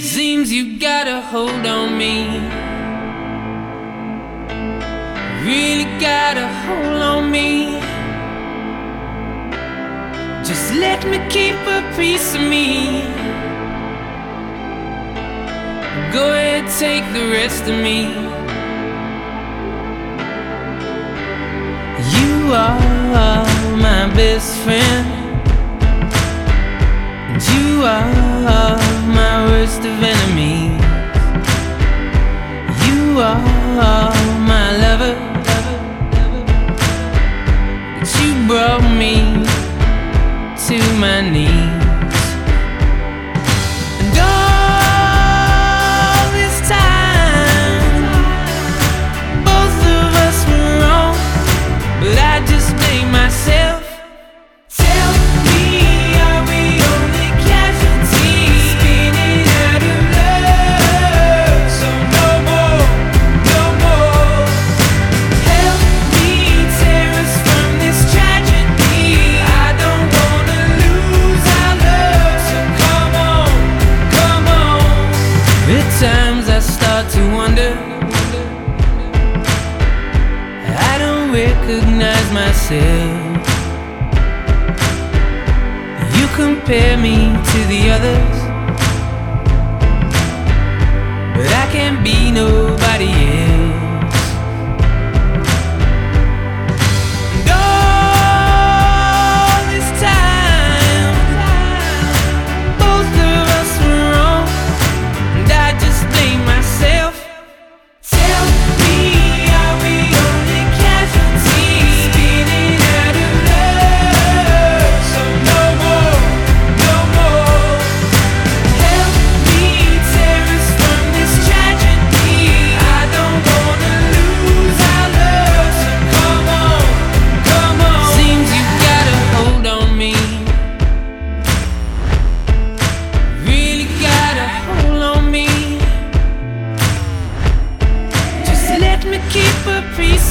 Seems you got a hold on me. Really got a hold on me. Just let me keep a piece of me. Go ahead, take the rest of me. You are my best friend, and you are my worst of enemies. You are my lover, but you brought me to my knees. And all this time, both of us were wrong, but I just blame myself. Tell me, are we only casualties spinning out of love? So no more, no more. Help me tear us from this tragedy. I don't wanna lose our love, so come on, come on. At times I start to wonder, I don't recognize myself. You compare me to the others, but I can't be nobody else. And all this time, both of us were wrong, and I just blame myself. Tell me, are we only casualties spinning out of love? So no more, no more. Help me tear us from this tragedy. I don't wanna lose our love, so come on, come on. Seems you got a hold on me. Really got a hold on me. Just let me keep a piece